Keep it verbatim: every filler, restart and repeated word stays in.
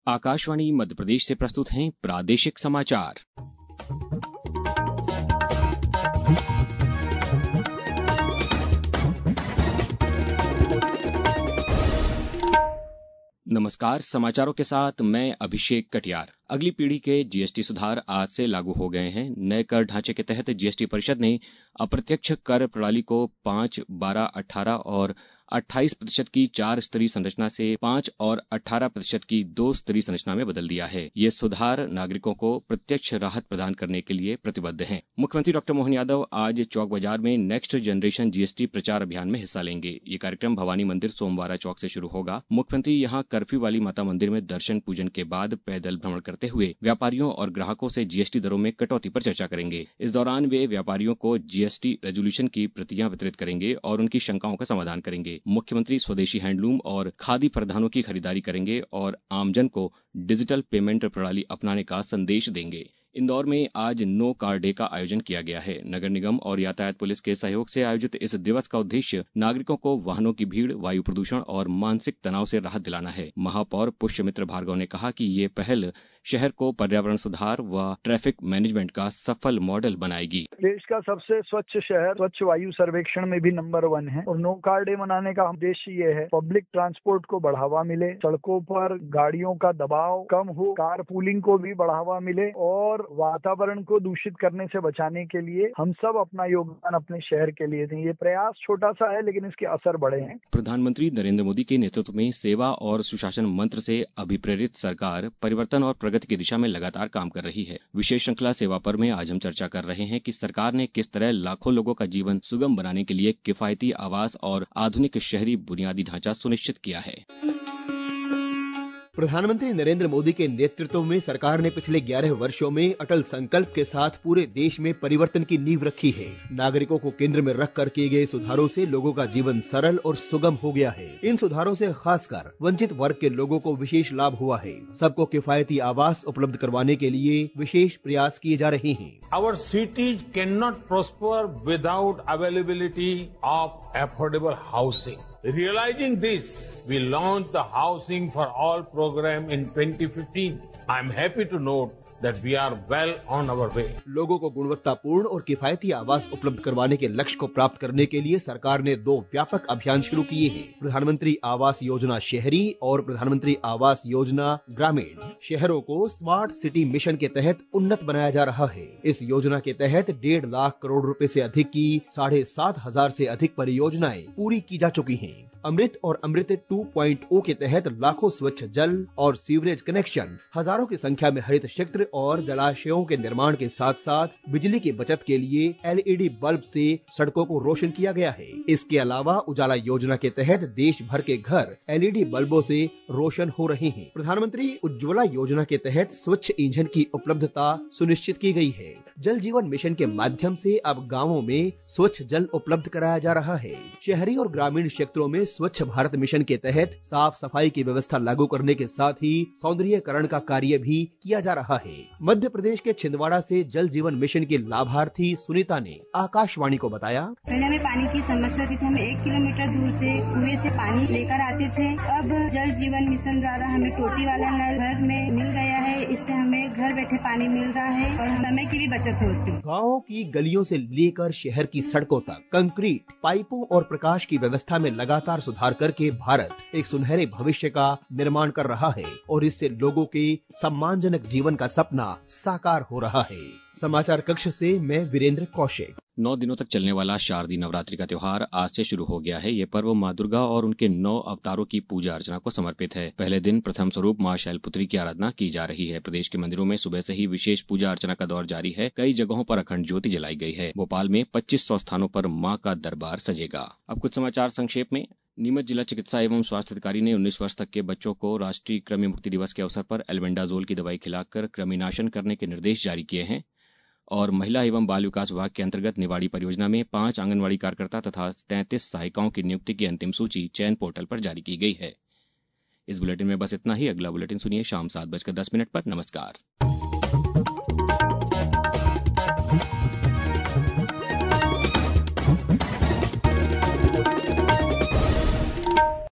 आकाशवाणी मध्य प्रदेश से प्रस्तुत हैं प्रादेशिक समाचार। नमस्कार, समाचारों के साथ मैं अभिषेक कटियार। अगली पीढ़ी के जीएसटी सुधार आज से लागू हो गए हैं। नए कर ढांचे के तहत जीएसटी परिषद ने अप्रत्यक्ष कर प्रणाली को पांच, बारह, अठारह और अट्ठाईस प्रतिशत की चार स्तरीय संरचना से पांच और अठारह प्रतिशत की दो स्तरीय संरचना में बदल दिया है। ये सुधार नागरिकों को प्रत्यक्ष राहत प्रदान करने के लिए प्रतिबद्ध हैं। मुख्यमंत्री डॉक्टर मोहन यादव आज चौक बाजार में नेक्स्ट जनरेशन जीएसटी प्रचार अभियान में हिस्सा लेंगे। ये कार्यक्रम भवानी मंदिर सोमवारा चौक से शुरू होगा। मुख्यमंत्री यहाँ कर्फ्यू वाली माता मंदिर में दर्शन पूजन के बाद पैदल भ्रमण करते हुए व्यापारियों और ग्राहकों से जीएसटी दरों में कटौती पर चर्चा करेंगे। इस दौरान वे व्यापारियों को जीएसटी रेजोल्यूशन की प्रतियां वितरित करेंगे और उनकी शंकाओं का समाधान करेंगे। मुख्यमंत्री स्वदेशी हैंडलूम और खादी परिधानों की खरीदारी करेंगे और आमजन को डिजिटल पेमेंट प्रणाली अपनाने का संदेश देंगे। इंदौर में आज नो कार डे का आयोजन किया गया है। नगर निगम और यातायात पुलिस के सहयोग से आयोजित इस दिवस का उद्देश्य नागरिकों को वाहनों की भीड़, वायु प्रदूषण और मानसिक तनाव से राहत दिलाना है। महापौर पुष्यमित्र भार्गव ने कहा कि ये पहल शहर को पर्यावरण सुधार व ट्रैफिक मैनेजमेंट का सफल मॉडल बनाएगी। देश का सबसे स्वच्छ शहर स्वच्छ वायु सर्वेक्षण में भी नंबर वन है और नो कार डे मनाने का उद्देश्य ये है पब्लिक ट्रांसपोर्ट को बढ़ावा मिले, सड़कों पर गाड़ियों का दबाव कम हो, कार पूलिंग को भी बढ़ावा मिले और वातावरण को दूषित करने से बचाने के लिए हम सब अपना योगदान अपने शहर के लिए दें। ये प्रयास छोटा सा है लेकिन इसके असर बड़े हैं। प्रधानमंत्री नरेंद्र मोदी के नेतृत्व में सेवा और सुशासन मंत्र से अभिप्रेरित सरकार परिवर्तन और प्रगति की दिशा में लगातार काम कर रही है। विशेष श्रृंखला सेवा पर में आज हम चर्चा कर रहे हैं कि सरकार ने किस तरह लाखों लोगों का जीवन सुगम बनाने के लिए किफायती आवास और आधुनिक शहरी बुनियादी ढांचा सुनिश्चित किया है। प्रधानमंत्री नरेंद्र मोदी के नेतृत्व में सरकार ने पिछले ग्यारह वर्षों में अटल संकल्प के साथ पूरे देश में परिवर्तन की नींव रखी है। नागरिकों को केंद्र में रखकर किए गए सुधारों से लोगों का जीवन सरल और सुगम हो गया है। इन सुधारों से खासकर वंचित वर्ग के लोगों को विशेष लाभ हुआ है। सबको किफायती आवास उपलब्ध करवाने के लिए विशेष प्रयास किए जा रहे हैं। Our cities cannot prosper without availability of affordable housing. Realizing this, we launched the Housing for All program in twenty fifteen. I am happy to note that we are well on our way. लोगों को गुणवत्तापूर्ण और किफायती आवास उपलब्ध करवाने के लक्ष्य को प्राप्त करने के लिए सरकार ने दो व्यापक अभियान शुरू किए हैं। प्रधानमंत्री आवास योजना शहरी और प्रधानमंत्री आवास योजना ग्रामीण। शहरों को स्मार्ट सिटी मिशन के तहत उन्नत बनाया जा रहा है। इस योजना के तहत डेढ़ लाख करोड़ रुपए से अधिक की साढ़े सात हजार से अधिक परियोजनाएं पूरी की जा चुकी हैं। अमृत और अमृत टू पॉइंट ओ के तहत लाखों स्वच्छ जल और सीवरेज कनेक्शन, हजारों की संख्या में हरित क्षेत्र और जलाशयों के निर्माण के साथ साथ बिजली की बचत के लिए एलईडी बल्ब से सड़कों को रोशन किया गया है। इसके अलावा उजाला योजना के तहत देश भर के घर एलईडी बल्बों से रोशन हो रहे हैं। प्रधानमंत्री उज्ज्वला योजना के तहत स्वच्छ ईंधन की उपलब्धता सुनिश्चित की गई है। जल जीवन मिशन के माध्यम से अब गाँवों में स्वच्छ जल उपलब्ध कराया जा रहा है। शहरी और ग्रामीण क्षेत्रों में स्वच्छ भारत मिशन के तहत साफ सफाई की व्यवस्था लागू करने के साथ ही सौंदर्यीकरण का कार्य भी किया जा रहा है। मध्य प्रदेश के छिंदवाड़ा से जल जीवन मिशन की लाभार्थी सुनीता ने आकाशवाणी को बताया, पहले हमें पानी की समस्या थी, हमें एक किलोमीटर दूर से कुएं से पानी लेकर आते थे। अब जल जीवन मिशन द्वारा हमें टोटी वाला नल घर में मिल गया है। इससे हमें घर बैठे पानी मिल रहा है और समय की भी बचत होती है। गाँव की गलियों से लेकर शहर की सड़कों तक कंक्रीट, पाइपों और प्रकाश की व्यवस्था में लगातार सुधार करके भारत एक सुनहरे भविष्य का निर्माण कर रहा है और इससे लोगों के सम्मानजनक जीवन का सपना साकार हो रहा है। समाचार कक्ष से मैं वीरेंद्र कौशिक। नौ दिनों तक चलने वाला शारदीय नवरात्रि का त्योहार आज से शुरू हो गया है। ये पर्व माँ दुर्गा और उनके नौ अवतारों की पूजा अर्चना को समर्पित है। पहले दिन प्रथम स्वरूप माँ शैलपुत्री की आराधना की जा रही है। प्रदेश के मंदिरों में सुबह से ही विशेष पूजा अर्चना का दौर जारी है। कई जगहों पर अखंड ज्योति जलाई गई है। भोपाल में पच्चीस सौ स्थानों पर माँ का दरबार सजेगा। अब कुछ समाचार संक्षेप में। नीमच जिला चिकित्सा एवं स्वास्थ्य अधिकारी ने उन्नीस वर्ष तक के बच्चों को राष्ट्रीय कृमि मुक्ति दिवस के अवसर पर एल्बेंडाजोल की दवाई खिलाकर कृमिनाशन करने के निर्देश जारी किए हैं। और महिला एवं बाल विकास विभाग के अंतर्गत निवाड़ी परियोजना में पांच आंगनवाड़ी कार्यकर्ता तथा तैंतीस सहायिकाओं की नियुक्ति की अंतिम सूची चयन पोर्टल पर जारी की गई है। इस बुलेटिन में बस इतना ही। अगला बुलेटिन सुनिए शाम सात बजकर दस मिनट पर। नमस्कार।